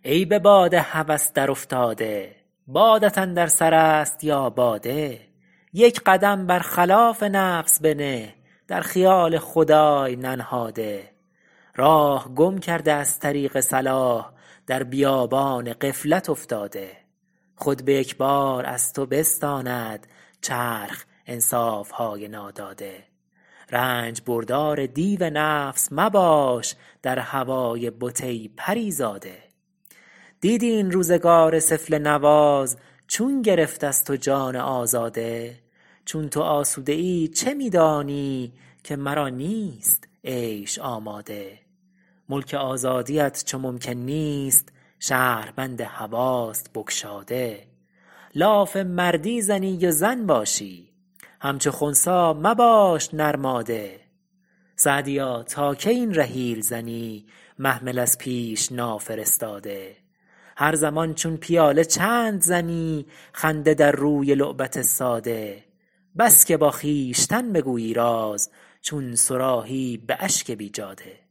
ای به باد هوس در افتاده، بادت اندر سر است یا باده؟ یک قدم بر خلاف نفس بنه، در خیال خدای ننهاده. راه گم کرده از طریق صلاح، در بیابان غفلت افتاده. خود به یک بار از تو بستاند، چرخ انصاف های ناداده. رنج بردار دیو نفس مباش، در هوای بت ای پری زاده. دیدی این روزگار سفله نواز، چون گرفت از تو جان آزاده؟ چون تو آسوده ای چه می دانی، که مرا نیست عیش آماده. ملک آزادیت چو ممکن نیست، شهربند هواست بگشاده. لاف مردی زنی و زن باشی، همچو خنثی مباش نرماده. سعدیا تا کی این رحیل زنی، محمل از پیش نافرستاده. هر زمان چون پیاله چند زنی، خنده در روی لعبت ساده. بس که با خویشتن بگویی راز، چون صراحی به اشک بیجاده.